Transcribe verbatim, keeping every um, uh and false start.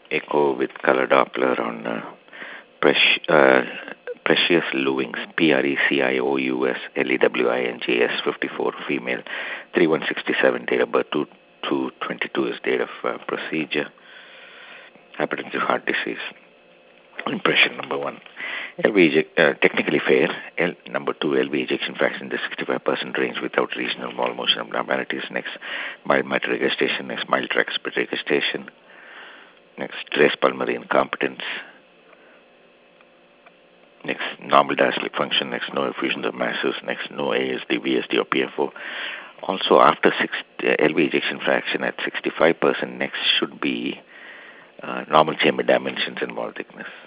echo with color Doppler on uh, Preci- uh, Precious Lewings, P R E C I O U S L E W I N G S, fifty-four, female, three one sixty-seven, date of birth, two two twenty-two is date of uh, procedure, hypertensive heart disease. Impression number one. L V eject, uh, technically fair. L, number two, L V ejection fraction in the sixty-five percent range without regional wall motion abnormalities. Next, mild mitral regurgitation. Next, mild tricuspid regurgitation. Next, trace pulmonary incompetence. Next, normal diastolic function. Next, no effusion of masses. Next, no A S D, V S D, or P F O. Also, after six, uh, L V ejection fraction at sixty-five percent, next should be uh, normal chamber dimensions and wall thickness.